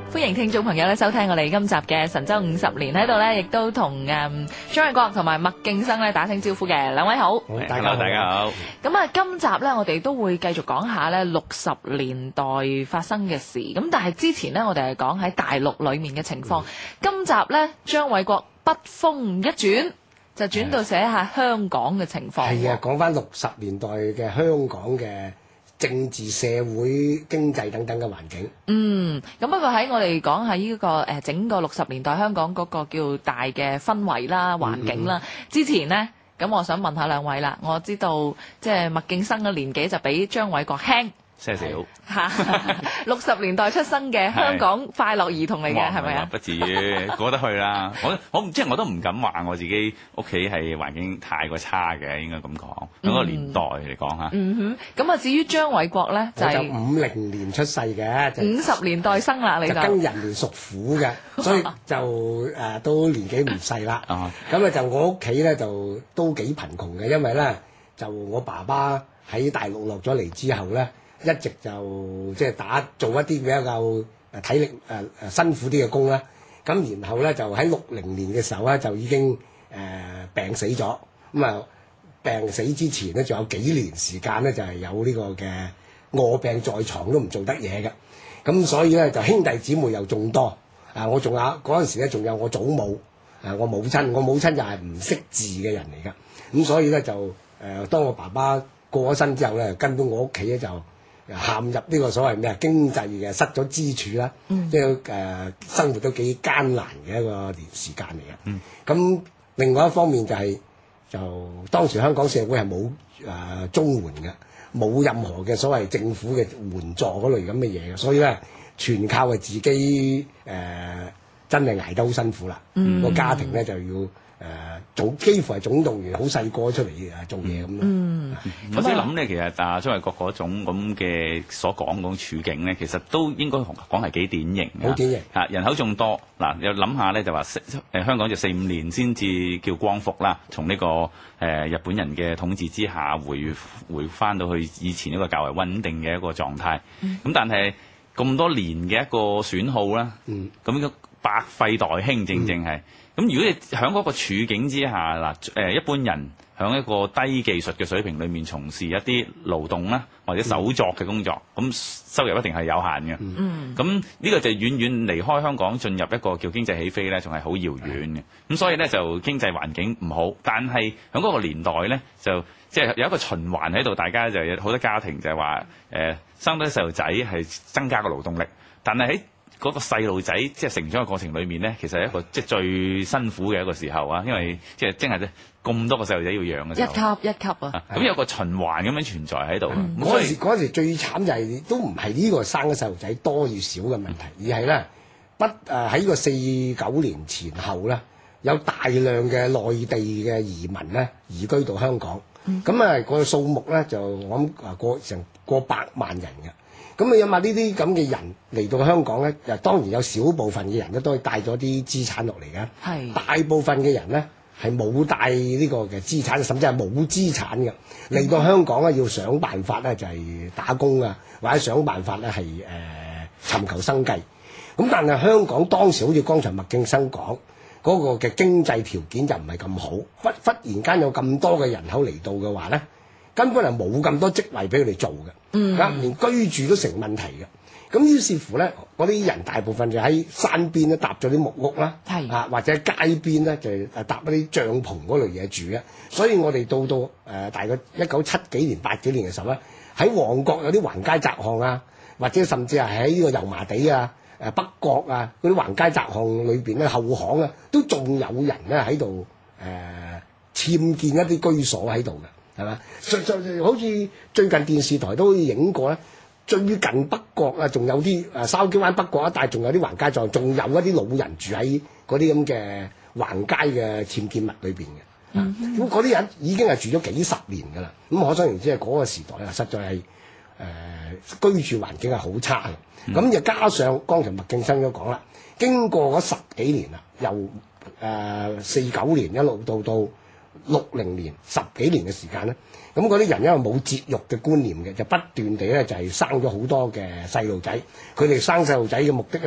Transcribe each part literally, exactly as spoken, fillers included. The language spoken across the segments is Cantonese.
歡迎聽眾朋友咧收聽我哋今集嘅神州五十年喺度咧，亦都同誒張偉國同埋麥敬生咧打聲招呼嘅，兩位好。 大家好，大家好。 咁啊，今集咧我哋都會繼續講下咧六十年代發生嘅事。咁但係之前咧我哋係講喺大陸裏面嘅情況。嗯、今集咧張偉國筆鋒一轉，就轉到寫下香港嘅情況。 係啊，講翻六十年代嘅香港嘅政治、社會、經濟等等嘅環境。 嗯，咁不過喺我哋講下呢個誒整個六十年代香港嗰個叫大嘅氛圍啦、環境啦。嗯嗯之前呢，咁我想問下兩位啦。我知道即係麥敬生嘅年紀就比張偉國輕些少。 六十年代出生嘅香港快樂兒童嚟嘅，係咪啊？ 不至於過得去啦。我我唔即係我都唔敢話我自己屋企係環境太過差嘅，應該咁講。嗰個年代嚟講嚇。 嗯哼。咁啊，至於張偉國咧，就係五零年出世嘅， 五十年代生啦，你就跟人年屬虎嘅，所以就誒、呃、都年紀唔細啦。 啊。 咁啊就我屋企咧就都幾貧窮嘅，因為咧就我爸爸喺大陸落咗嚟之後咧。一直就即係打做一啲比較誒體力誒誒、呃、辛苦啲嘅工啦，咁然後咧就喺六零年嘅時候咧就已經誒、呃、病死咗，咁啊病死之前咧仲有幾年時間咧就係、是、有呢個嘅臥病在床都唔做得嘢嘅，咁所以咧就兄弟姊妹又眾多，啊我仲有嗰陣時咧仲有我祖母，啊我母親，我母親就係唔識字嘅人嚟㗎，咁所以咧就誒、呃、當我爸爸過咗身之後咧，根本我屋企咧就陷入呢個所謂咩啊經濟嘅失咗支柱啦， 嗯、 即係誒、呃、生活都幾艱難嘅一個年時間嚟嘅。咁、 嗯、 另外一方面就係、是、就當時香港社會係冇誒綜援嘅，冇任何嘅所謂政府嘅援助嗰類咁嘅嘢嘅，所以咧全靠係自己誒、呃、真係捱得好辛苦啦。個、嗯、家庭咧就要。誒總、呃、幾乎係總動員，好細個出嚟誒做嘢咁咯。 嗯， 我先諗咧，其實啊張偉國嗰種咁嘅所講嗰種處境咧，其實都應該講係幾典型嘅。 好典型嚇，人口眾多嗱，又諗下咧就話誒香港就四五年先至叫光復啦，從呢、這個誒、呃、日本人嘅統治之下回回翻到去以前一個較為穩定嘅一個狀態。咁、嗯、但係咁多年嘅一個損耗啦，咁嘅、嗯、百廢待興，正正係。嗯咁如果你喺嗰個處境之下嗱，誒一般人喺一個低技術嘅水平裏面從事一啲勞動啦，或者手作嘅工作，咁、嗯、收入一定係有限嘅。嗯，咁呢個就遠遠離開香港，進入一個叫經濟起飛咧，仲係好遙遠嘅。咁、嗯、所以咧就經濟環境唔好，但係喺嗰個年代咧就即係、就是、有一個循環喺度，大家就有好多家庭就係話誒生多啲細路仔係增加個勞動力，但係喺嗰個細路仔即係成長嘅過程裏面咧，其實係一個即係最辛苦嘅一個時候啊，因為即係真係咁多個細路仔要養嘅時候， 一級一級啊，咁、 啊、有個循環咁樣存在喺度。 嗰陣時嗰陣時最慘就係、是、都唔係呢個生嘅細路仔多與少嘅問題，而係咧不誒喺呢個四九年前後咧，有大量嘅內地嘅移民咧移居到香港，咁啊、嗯、個數目咧就我諗啊過成過百萬人嘅。咁你諗下呢啲咁嘅人嚟到香港咧，又當然有少部分嘅人咧都係帶咗啲資產落嚟嘅， 係大部分嘅人咧係冇帶呢個嘅資產，甚至係冇資產嘅嚟到香港咧，要想辦法咧就係打工啊，或者想辦法咧係誒尋求生計。咁但係香港當時好似剛才麥敬生講嗰個嘅經濟條件就唔係咁好，忽忽然間有咁多嘅人口嚟到嘅話咧，根本係冇咁多職位俾佢哋做嘅。嗯，連居住都成問題嘅，咁於是乎咧，嗰啲人大部分就喺山邊咧搭咗啲木屋啦，係是啊或者街邊咧就誒搭一啲帳篷嗰類嘢住嘅，所以我哋到到誒、呃、大概一九七幾年八幾年嘅時候咧，喺旺角有啲橫街窄巷啊，或者甚至係喺呢個油麻地啊、誒、呃、北角啊嗰啲橫街窄巷裏邊咧後巷啊，都仲有人咧喺度誒僭建一啲居所喺度嘅。係嘛？就就好似最近電視台都影過咧，最近北角啊，仲有啲誒筲箕灣北角一帶，仲有啲橫街巷，仲有一啲老人住喺嗰啲咁嘅橫街嘅僭建物裏邊嘅。咁嗰啲人已經係住咗幾十年㗎啦。咁可想而知係嗰個時代啊，實在係誒、呃、居住環境係好差嘅。咁又、嗯、加上剛才麥敬生都講啦，經過嗰十幾年啦，由誒四九年一路到到六零年十幾年嘅時間咧，咁嗰啲人因為冇節育嘅觀念嘅，就不斷地咧就係生咗好多嘅細路仔。佢哋生細路仔嘅目的咧，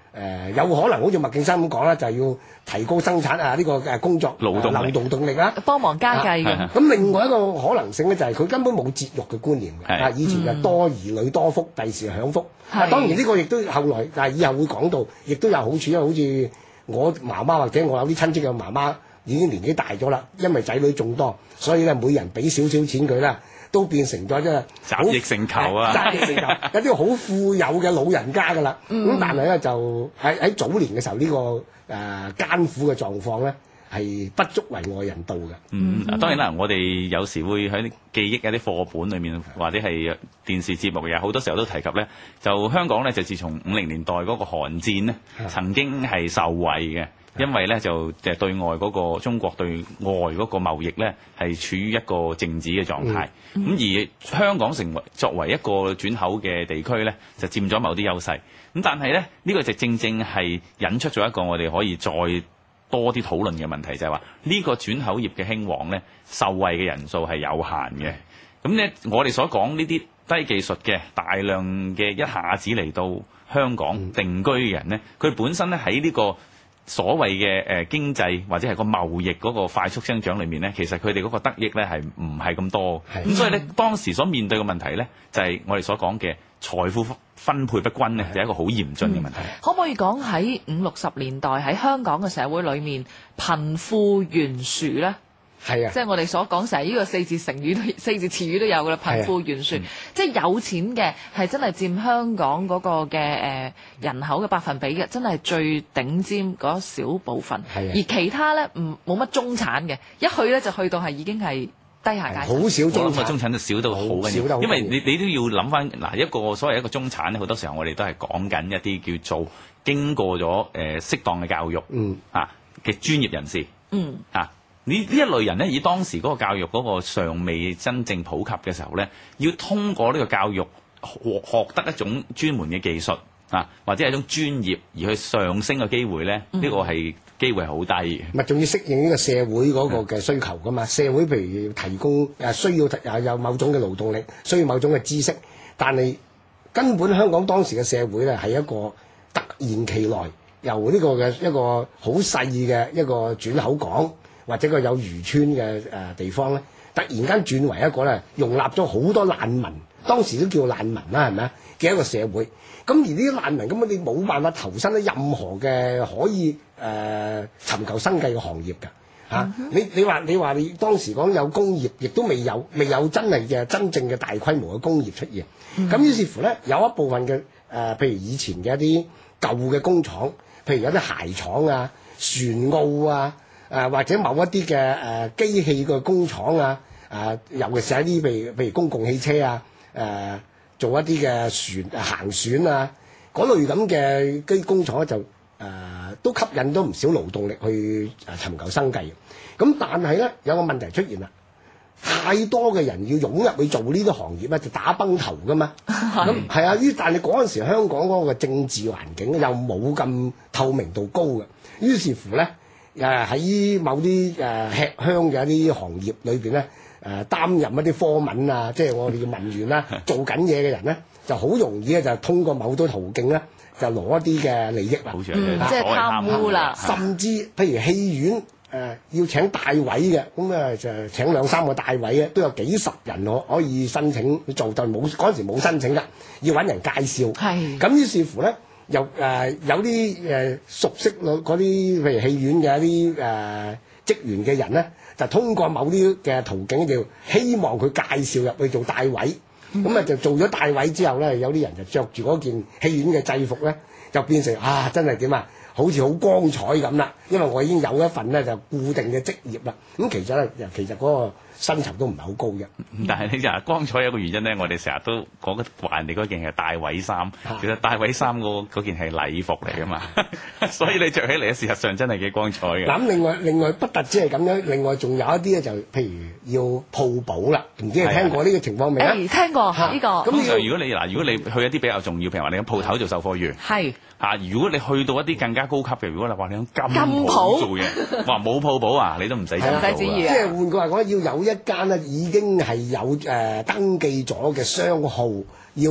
誒有可能好似麥敬生咁講啦，就係要提高生產啊呢個誒工作勞動力勞動動力啦。 幫忙家計咁。 啊咁另外一個可能性咧，就係佢根本冇節育嘅觀念嘅。 係啊，以前就多兒女多福，第時享福。啊， 係當然呢個亦都後來，但係以後會講到，亦都有好處，因為好似我媽媽或者我有啲親戚嘅媽媽已經年紀大咗啦，因為仔女眾多，所以咧每人俾少少錢佢啦。都變成咗即係集腋成裘啊！ 集腋成裘，有啲好富有嘅老人家㗎啦。咁、嗯、但係咧就喺喺早年嘅時候呢、呢個誒、呃、艱苦嘅狀況咧係不足為外人道嘅。 嗯，當然啦，我哋有時會喺記憶嘅啲課本裏面，或者係電視節目嘅，好多時候都提及咧。就香港咧，就自從五零年代嗰個韓戰咧，曾經係受惠嘅。因為咧就誒對外嗰個中國對外嗰個貿易咧係處於一個靜止嘅狀態，咁、嗯、而香港成為作為一個轉口嘅地區咧，就佔咗某啲優勢。咁但係咧呢、呢個就正正係引出咗一個我哋可以再多啲討論嘅問題，就係話呢個轉口業嘅興旺咧，受惠嘅人數係有限嘅。咁咧我哋所講呢啲低技術嘅大量嘅一下子嚟到香港定居嘅人咧，佢本身咧喺呢個所謂嘅誒經濟或者係個貿易嗰個快速增長裏面咧，其實佢哋嗰個得益咧係唔係咁多，咁所以咧當時所面對嘅問題咧，就係我哋所講嘅財富分配不均咧，就係一個好嚴峻嘅問題。 嗯、可唔可以講喺五六十年代喺香港嘅社會裏面貧富懸殊咧？ 係啊， 即係我哋所講成日呢個四字成語都四字詞語都有㗎啦，貧富懸殊，嗯、即係有錢嘅係真係佔香港嗰個嘅誒人口嘅百分比嘅，真係最頂尖嗰小部分。係啊，而其他咧唔冇乜中產嘅，一去咧就去到係已經係低下階層， 好少中產， 中產就少到好緊要，因為你你都要諗翻嗱一個所謂一個中產咧，好多時候我哋都係講緊一啲叫做經過咗誒、呃、適當嘅教育，嗯啊嘅專業人士，嗯啊。呢呢一類人咧，以當時嗰個教育嗰個尚未真正普及嘅時候咧，要通過呢個教育學學得一種專門嘅技術啊，或者係一種專業而去上升嘅機會咧，呢、嗯、個係機會係好低嘅。咪仲要適應呢個社會嗰個嘅需求噶嘛？社會譬如要提供誒需要誒有某種嘅勞動力，需要某種嘅知識，但係根本香港當時嘅社會咧係一個突然其來，由呢個嘅一個好細嘅一個轉口港，或者個有漁村嘅誒地方咧，突然間轉為一個咧容納咗好多難民，當時都叫難民啦，係咪啊嘅一個社會。咁而呢啲難民根本你冇辦法投身喺任何嘅可以誒、呃、尋求生計嘅行業㗎嚇、啊嗯。你你話你話你當時講有工業，亦都未有未有真係嘅真正嘅大規模嘅工業出現。咁、嗯、於是乎咧，有一部分嘅誒、呃，譬如以前嘅一啲舊嘅工廠，譬如有啲鞋廠啊、船澳啊。誒、呃、或者某一啲嘅誒機器嘅工廠啊，誒、呃、尤其是喺啲譬如譬如公共汽車啊，誒、呃、做一啲嘅船行船啊，嗰類咁嘅啲工廠咧就誒、呃、都吸引咗唔少勞動力去誒尋求生計。咁但係咧有個問題出現啦，太多嘅人要湧入去做呢啲行業咧，就打崩頭噶嘛。咁係啊，於但係嗰陣時香港嗰個政治環境又冇咁透明度高嘅，於是乎咧。誒喺某啲誒吃香嘅一啲行業裏邊咧，誒擔任一啲科文啊，即係我哋嘅文員啦，做緊嘢嘅人咧，就好容易咧就通過某種途徑咧，就攞一啲嘅利益啦， 嗯，即係貪污啦。甚至譬如戲院誒、呃、要請大位嘅，咁啊就請兩三個大位嘅，都有幾十人可可以申請做，就冇嗰陣時冇申請㗎，要揾人介紹。係咁於是乎咧。又誒、呃、有啲誒、呃、熟悉嗰啲譬如戲院嘅一啲誒、呃、職員嘅人咧，就通過某啲嘅途徑就希望佢介紹入去做大位，咁、嗯、啊就做咗大位之後咧，有啲人就着住嗰件戲院嘅制服咧，就變成啊真係點啊，好似好光彩咁啦，因為我已經有一份咧就固定嘅職業啦。咁其實咧，其實嗰個薪酬都唔係好高嘅。但係你就係光彩有一個原因咧，我哋成日都講話人哋嗰件係大位衫，其實大位衫嗰件係禮服嚟噶嘛，所以你着起嚟事實上真係幾光彩嘅。咁另外另外不特止係咁樣，另外仲有一啲咧就譬如要鋪補啦，唔知你聽過呢個情況未啊？誒聽過呢個。咁就如果你嗱，如果你去一啲比較重要，譬如話你喺鋪頭做售貨員，係嚇，如果你去到一啲更加高級嘅，如果你話你喺金鋪做嘢，哇冇鋪補啊，你都唔使做啊。即係換句話講，要有一間咧已經係有誒、呃、登記咗嘅商號，要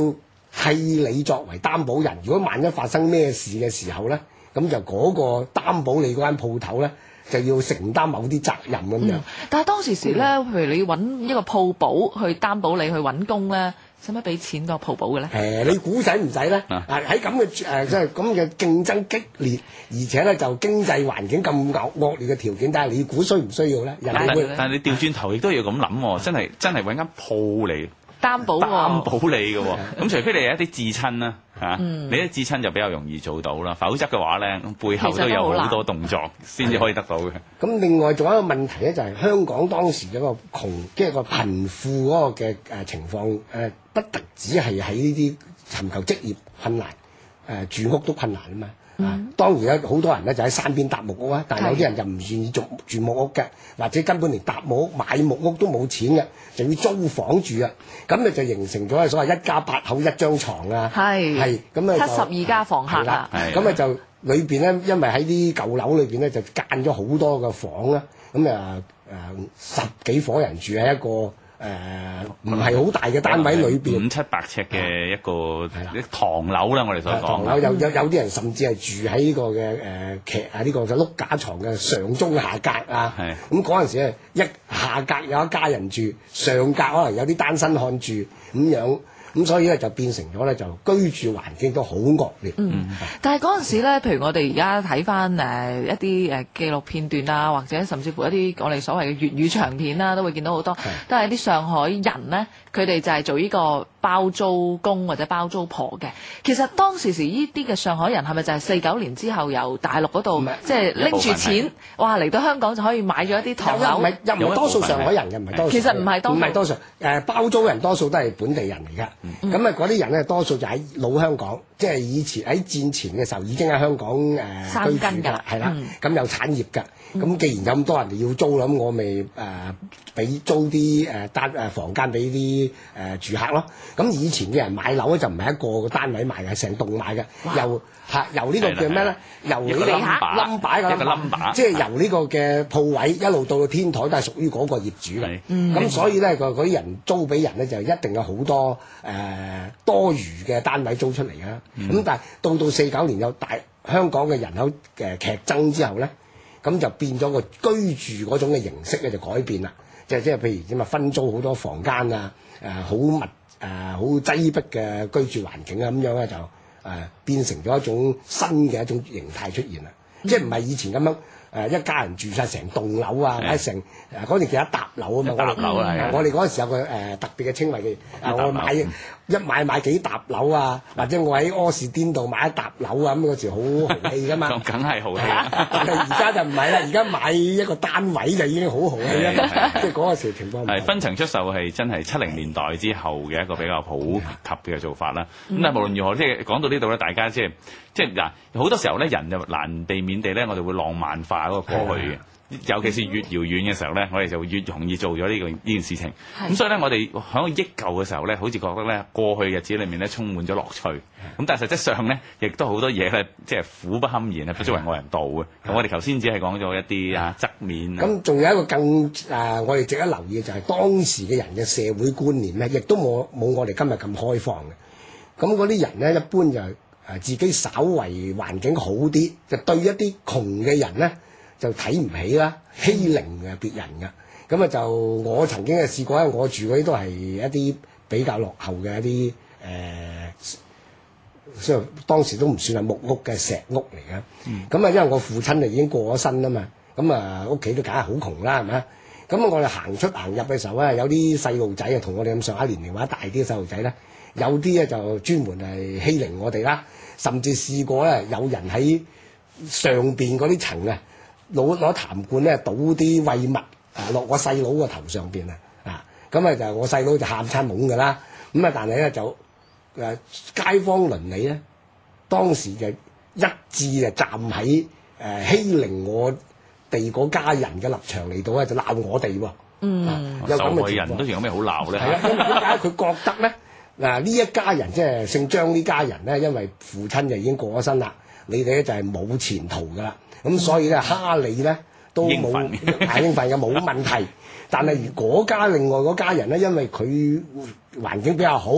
替你作為擔保人。如果萬一發生咩事嘅時候咧，咁就嗰個擔保你嗰間鋪頭咧，就要承擔某啲責任咁樣。 嗯、但係當時時咧，譬如你揾一個鋪保去擔保你去揾工咧，使乜俾錢個鋪保嘅咧？ 誒、呃，你估使唔使咧？啊，喺咁嘅誒，即係咁嘅競爭激烈，而且咧就經濟環境咁惡惡劣嘅條件，但係你估需唔需要咧？人哋會， 但係你調轉頭亦都要咁諗喎，真係真係揾間鋪嚟擔保喎， 擔保你嘅喎。咁除非你有一啲至親啦。嚇！你啲至親就比較容易做到啦，否則嘅話咧，背後都有好多動作先至可以得到嘅。 咁另外仲有一個問題咧，就係香港當時嗰個窮，即係個貧富嗰個嘅誒情況誒，不特止係喺呢啲尋求職業困難，誒住屋都困難啊嘛。啊，當然咧，好多人咧就喺山邊搭木屋啊，但係有啲人就唔願意住住木屋嘅，或者根本連搭木屋、買木屋都冇錢嘅，就要租房住啊。咁你就形成咗所謂一家八口一張床啊，係係咁啊， 七十二家房客啦， 咁啊就裏邊咧，因為喺啲舊樓裏邊咧就間咗好多個房啦，咁啊誒十幾伙人住喺一個。誒唔係好大嘅單位裏邊， 五七百尺嘅一個唐樓啦，我哋所講。 唐樓有有有啲人甚至係住喺呢個嘅誒劇啊，呢個就碌架床嘅上中下格啊。咁嗰陣時咧，一下格有一家人住，上格可能有啲單身漢住咁樣。咁所以咧就變成咗咧就居住環境都好惡劣。 嗯，但係嗰陣時咧，譬如我哋而家睇翻誒一啲誒紀錄片段啊，或者甚至乎一啲我哋所謂嘅粵語長片啦，都會見到好多都係啲上海人咧，佢哋就係做呢個包租公或者包租婆嘅。其實當時時呢啲嘅上海人係咪就係四九年之後由大陸嗰度即係拎住錢，哇嚟到香港就可以買咗一啲唐樓？ 唔係又唔係多數上海人嘅，唔係多數。 其實唔係多數， 唔係多數。誒包租人多數都係本地人嚟㗎。咁啊嗰啲人咧多數就喺老香港，即係以前喺戰前嘅時候已經喺香港誒、呃、居住㗎啦，係啦。咁、嗯、有產業㗎。咁、嗯、既然有咁多人哋要租啦，咁我咪誒俾租啲誒單誒房間俾啲誒住客咯。咁以前嘅人買樓咧就唔係一個單位買嘅，係成棟買嘅，由嚇由呢個叫咩咧？由呢個冧把冧把一個冧把， 即係由呢個嘅鋪位一路到到天台都係屬於嗰個業主嘅。咁、嗯、所以咧，個嗰啲人租俾人咧就一定有好多誒、呃、多餘嘅單位租出嚟啊。咁、嗯、但係到到四九年有大香港嘅人口嘅劇增之後咧，咁就變咗個居住嗰種嘅形式咧就改變啦。即係即係譬如點啊，分租好多房間啊，誒好密誒好擠迫嘅居住環境啊，咁樣咧就誒、呃、變成咗一種新嘅一種形態出現啦。嗯、即係唔係以前咁樣誒、呃、一家人住晒成棟樓啊，或者成誒嗰陣叫一搭樓啊嘛。 搭樓啊！ 我哋嗰陣時有個誒、呃、特別嘅稱謂嘅，誒我買一買買幾搭樓啊，或者我喺柯士甸道買一搭樓啊，咁嗰時好豪氣噶嘛。 咁梗係豪氣啦！ 但係而家就唔係啦，而家買一個單位就已經好豪氣啦。即係嗰個時情況。係分層出售係真係七零年代之後嘅一個比較普及嘅做法啦。咁、嗯、但係無論如何，即係講到呢度咧，大家即係即係嗱，好多時候咧，人就難避免地咧，我哋會浪漫化嗰個過去嘅。尤其是越遙遠嘅時候咧，我哋就越容易做咗呢個呢件事情。咁所以咧，我哋喺個憶舊嘅時候咧，好似覺得咧過去日子裏面咧充滿咗樂趣。咁但係實質上咧，亦都好多嘢咧，即係苦不堪言啊，不足為外人道嘅。咁我哋頭先只係講咗一啲啊側面。咁仲有一個更誒、呃，我哋值得留意嘅就係當時嘅人嘅社會觀念咧，亦都冇冇我哋今日咁開放嘅。咁嗰啲人咧，一般就誒自己稍為環境好啲，就對一啲窮嘅人咧，就睇唔起啦，欺凌嘅別人嘅。咁啊就我曾經嘅試過咧，我住嗰啲都係一啲比較落後嘅一啲誒，雖、呃、然當時都唔算係木屋嘅石屋嚟嘅。咁啊、嗯，因為我父親就已經過咗身啦嘛，咁啊屋企都梗係好窮啦，係咪啊？咁我哋行出行入嘅時候咧，有啲細路仔啊，同我哋咁上下年齡或者大啲嘅細路仔咧，有啲咧就專門係欺凌我哋啦，甚至試過咧有人喺上邊嗰啲層啊，攞攞痰罐咧倒啲穢物啊落我細佬個頭上邊啊，啊咁啊就我細佬就喊餐懵㗎啦，咁啊但係咧就誒、啊、街坊鄰里咧當時就一致就站喺誒、呃、欺凌我哋嗰家人嘅立場嚟到咧就鬧我哋喎，嗯，啊、有咁嘅人都仲有咩好鬧咧？ 係啊，因為點解佢覺得咧嗱呢一家人即係姓張呢家人咧，因為父親就已經過咗身啦，你哋咧就係冇前途㗎啦。咁所以咧，蝦你咧都冇係應份嘅冇問題。但係如果家另外嗰家人咧，因為佢環境比較好，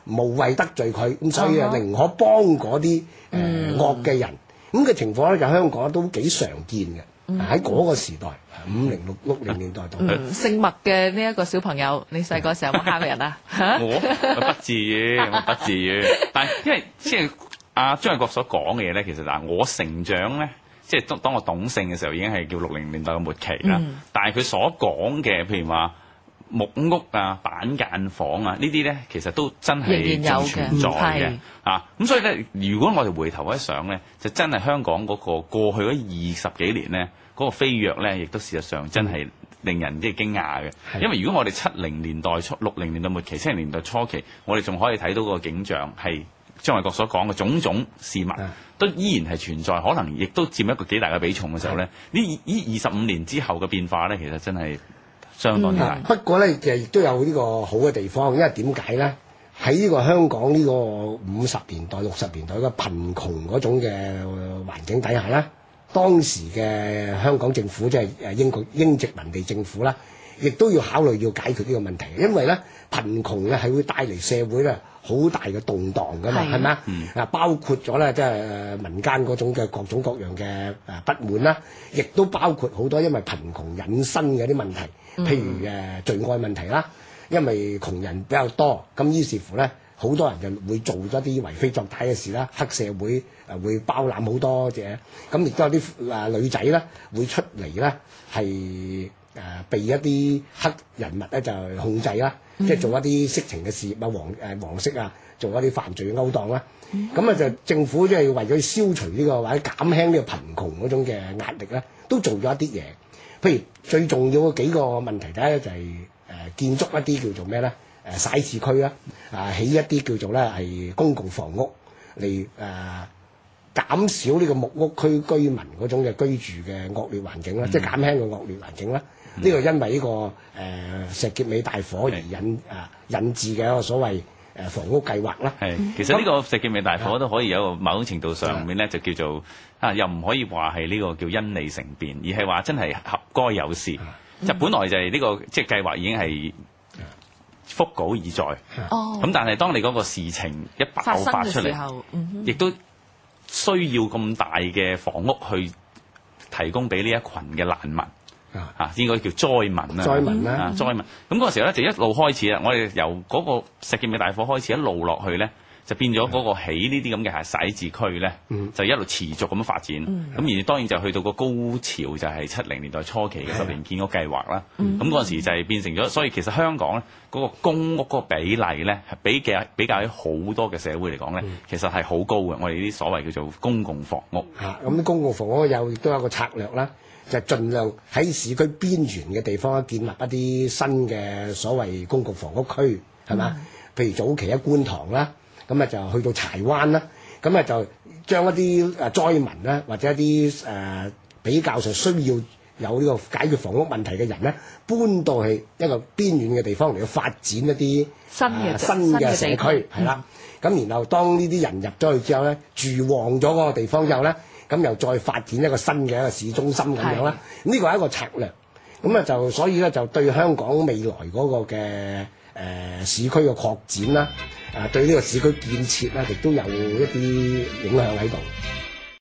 無謂得罪佢，咁所以啊， 啊哈寧可幫嗰啲誒惡嘅人。咁嘅情況咧，就香港都幾常見嘅。喺嗰個時代，五零六六零年代度。 嗯，姓麥嘅呢一個小朋友，你細個時候有冇蝦過人啊？ 我不至於，我不至於。但係因為即係阿張衛國所講嘅嘢咧，其實嗱，我成長咧，即係當當我懂性嘅時候，已經係叫六零年代嘅末期啦。 嗯、但係佢所講嘅，譬如話木屋啊、板間房啊，呢啲咧，其實都真係仲存在嘅。啊，咁所以咧，如果我哋回頭一想咧，就真係香港嗰個過去嗰二十幾年咧，嗰、嗰個飛躍咧，亦都事實上真係令人即係驚訝嘅。 嗯、 因為如果我哋七零年代初、六零年代末期、七零年代初期，我哋仲可以睇到個景象係張衛國所講嘅種種事物，嗯、都依然係存在，可能亦都佔一個幾大嘅比重嘅時候咧，呢呢二十五年之後嘅變化咧，其實真係相當之大。 嗯、不過咧，就亦都有呢個好嘅地方，因為點解咧？喺呢個香港呢個五十年代、六十年代嘅貧窮嗰種嘅環境底下咧，當時嘅香港政府即係誒英國英殖民地政府啦，亦都要考慮要解決呢個問題，因為咧貧窮咧係會帶嚟社會咧好大嘅動盪噶嘛，係咪啊？啊，包括咗咧即係民間嗰種嘅各種各樣嘅誒不滿啦，亦都包括好多因為貧窮引申嘅啲問題，譬如誒罪案問題啦。因為窮人比較多，咁於是乎咧，好多人就會做咗啲為非作歹嘅事啦。黑社會誒會包攬好多嘅，咁亦都有啲誒女仔咧會出嚟咧係誒被一啲黑人物咧就控制啦，嗯、即係做一啲色情嘅事業啊，黃誒黃色啊，做一啲犯罪嘅勾當啦。咁啊、嗯、就政府即係為咗消除呢、呢個或者減輕呢個貧窮嗰種嘅壓力咧，都做咗一啲嘢。譬如最重要嘅幾個問題，第一就係、是。誒建築一啲叫做咩咧？誒徙置區啦，啊起一啲叫做咧係公共房屋嚟誒、呃、減少呢個木屋區居民嗰種嘅居住嘅惡劣環境啦，嗯、即係減輕個惡劣環境啦。呢、嗯、個因為呢、這個誒、呃、石硤尾大火而引誒、呃、引致嘅一個所謂誒房屋計劃啦。係， 其實呢個石硤尾大火都可以有一個某種程度上面咧，就叫做啊，又唔可以話係呢個叫因利成便，而係話真係合該有事。就本來就係呢、這個即係計劃已經係覆稿已在，咁、哦、但係當你嗰個事情一爆發出嚟，亦、嗯、都需要咁大嘅房屋去提供俾呢一群嘅難民，啊，啊應該叫災民啦， 災民啦， 啊災民。咁嗰個時候咧就一路開始啦，我哋由嗰個石硤尾大火開始一路落去咧。就變咗嗰個起呢啲咁嘅係徙置區咧，嗯、就一路持續咁樣發展。咁、嗯、而當然就去到個高潮就係七零年代初期嘅十年建屋計劃啦。咁嗰陣時就係變成咗，所以其實香港咧嗰、嗰個公屋嗰個比例咧，係比較比較喺好多嘅社會嚟講咧，嗯、其實係好高嘅。我哋呢啲所謂叫做公共房屋。嚇、啊，咁公共房屋有亦都有一個策略啦，就係、盡量喺市區邊緣嘅地方建立一啲新嘅所謂公共房屋區，係嘛？嗯、譬如早期喺觀塘啦。咁啊就去到柴灣啦，咁啊就將一啲誒災民咧，或者一啲誒、呃、比較上需要有呢個解決房屋問題嘅人咧，搬到去一個邊遠嘅地方嚟到發展一啲新嘅、呃、新嘅社區，係啦。咁、嗯、然後當呢啲人入咗去之後咧，住旺咗嗰個地方之後咧，咁又再發展一個新嘅一個市中心咁樣啦。呢個係一個策略。咁啊就所以咧就對香港未來嗰個嘅誒、呃、市區嘅擴展啦。誒、啊、對呢個市區建設咧，亦都有一啲影響喺度。